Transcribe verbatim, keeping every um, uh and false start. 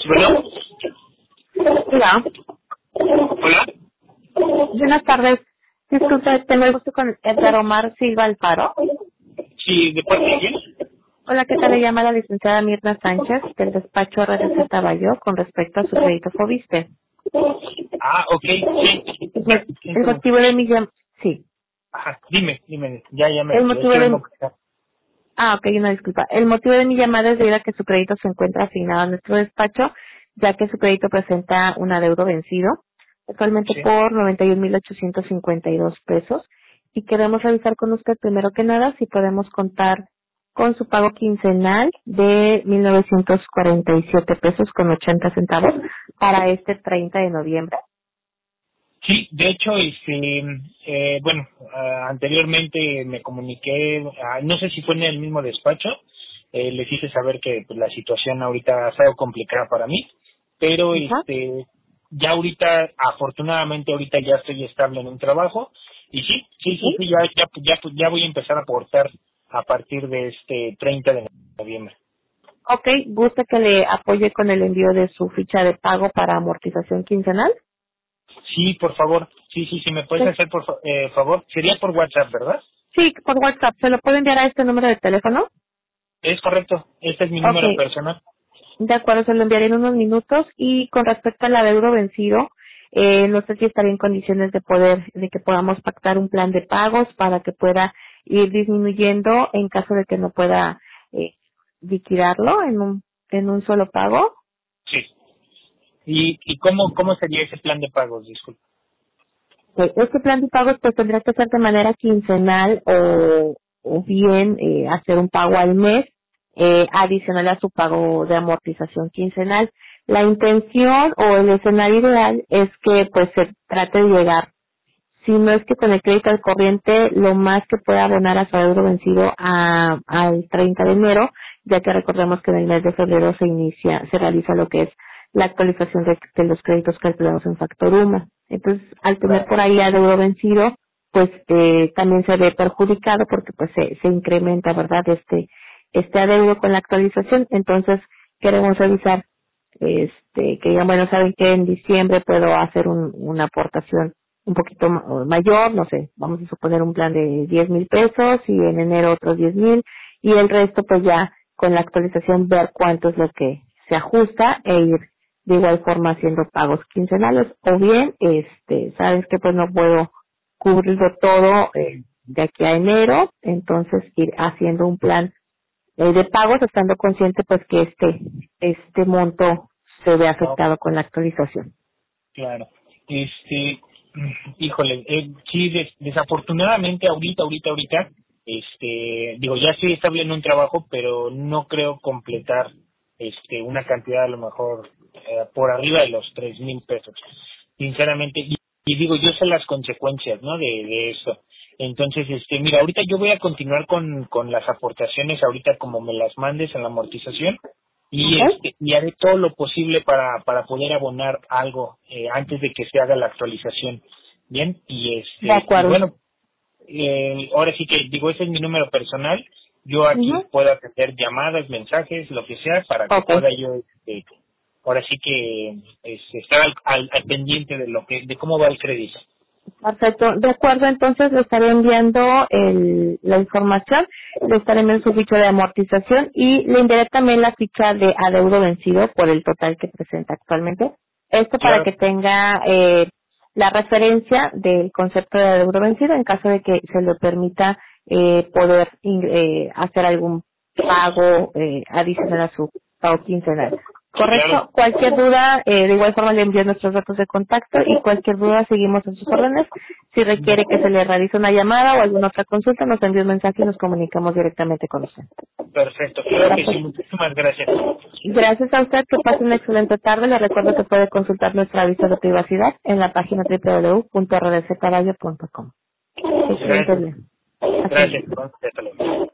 Bueno, Hola, hola. buenas tardes. Disculpe, tengo el gusto con Edgar Omar Silva Alfaro. Sí, ¿de parte de quién? Hola, ¿qué tal? Le llama la licenciada Mirna Sánchez del despacho R D Z Bayo con respecto a su crédito Fobiste. Ah, ok, sí. El Ya, mo- sí, el como- motivo de mi llamada... Sí. Ajá, dime, dime. Ya, ya me El estoy motivo de... viendo. Ah, ok, una disculpa. El motivo de mi llamada es debido a que su crédito se encuentra asignado a nuestro despacho, ya que su crédito presenta un adeudo vencido, actualmente Sí. por noventa y un mil ochocientos cincuenta y dos pesos. Y queremos revisar con usted primero que nada si podemos contar con su pago quincenal de mil novecientos cuarenta y siete pesos con ochenta centavos para este treinta de noviembre. Sí, de hecho, este, eh, bueno, ah, anteriormente me comuniqué, ah, no sé si fue en el mismo despacho, eh, les hice saber que pues, la situación ahorita ha estado complicada para mí, pero Ajá. este, ya ahorita, afortunadamente ahorita ya estoy estable en un trabajo, y sí, sí, sí, ¿Sí? sí, ya, ya, ya, ya voy a empezar a aportar a partir de este treinta de noviembre. Ok, ¿gusta que le apoye con el envío de su ficha de pago para amortización quincenal? Sí, por favor, sí, sí, sí, me puedes Sí. hacer por fa- eh, favor, sería por WhatsApp, ¿verdad? Sí, por WhatsApp. ¿Se lo puede enviar a este número de teléfono? Es correcto, este es mi número Ok, personal. de acuerdo, se lo enviaré en unos minutos. Y con respecto al adeudo vencido, eh, no sé si estaría en condiciones de poder, de que podamos pactar un plan de pagos para que pueda ir disminuyendo en caso de que no pueda eh, liquidarlo en un, en un solo pago. Sí. ¿Y, y cómo, cómo sería ese plan de pagos? Disculpe. Eh, Este plan de pagos pues tendrá que ser de manera quincenal o, o bien eh, hacer un pago al mes eh, adicional a su pago de amortización quincenal. La intención o el escenario ideal es que pues se trate de llegar, si no es que con el crédito al corriente, lo más que pueda abonar a su adeudo vencido a, al treinta de enero, ya que recordemos que en el mes de febrero se inicia, se realiza lo que es la actualización de, de los créditos calculados en factor UMA. Entonces, al tener Claro. por ahí adeudo vencido, pues eh, también se ve perjudicado porque pues se, se incrementa, ¿verdad?, este, este adeudo con la actualización. Entonces, queremos revisar este que digan, bueno, saben que en diciembre puedo hacer un, una aportación un poquito ma- mayor, no sé, vamos a suponer un plan de diez mil pesos y en enero otros diez mil y el resto pues ya con la actualización ver cuánto es lo que se ajusta e ir de igual forma haciendo pagos quincenales o bien, este, sabes que pues no puedo cubrirlo todo eh, de aquí a enero, entonces ir haciendo un plan eh, de pagos estando consciente pues que este, este monto se ve No, afectado con la actualización. claro. Este, mm, híjole, eh, sí, des- desafortunadamente ahorita, ahorita, ahorita, este, digo, ya estoy estable en un trabajo, pero no creo completar, este, una cantidad a lo mejor eh, por arriba de los tres mil pesos, sinceramente. Y, y digo, yo sé las consecuencias, ¿no? De, de eso. Entonces, este, mira, ahorita yo voy a continuar con, con las aportaciones ahorita como me las mandes en la amortización y ¿Ok? este y haré todo lo posible para para poder abonar algo eh, antes de que se haga la actualización, bien, y De este y acuerdo. bueno, eh, ahora sí que digo, ese es mi número personal, yo Ujú. aquí puedo hacer llamadas, mensajes, lo que sea, para que Ok, pueda yo este, ahora sí que este, estar al, al, al pendiente de lo que de cómo va el crédito. perfecto. De acuerdo, entonces le estaré enviando el, la información, le estaré enviando su ficha de amortización y le enviaré también la ficha de adeudo vencido por el total que presenta actualmente. Esto para Claro, que tenga eh, la referencia del concepto de adeudo vencido en caso de que se le permita eh, poder ing- eh, hacer algún pago eh, adicional a su pago quincenal. claro. Correcto. Cualquier duda, eh, de igual forma le envío nuestros datos de contacto y cualquier duda seguimos en sus órdenes. Si requiere que se le realice una llamada o alguna otra consulta, nos envíe un mensaje y nos comunicamos directamente con usted. Perfecto, claro que sí, Perfecto. muchísimas gracias. Gracias a usted, que pase una excelente tarde. Le recuerdo que puede consultar nuestra aviso de privacidad en la página doble u doble u doble u punto r d c caballo punto com. Excelente Gracias, día. Hasta luego. gracias, hasta luego.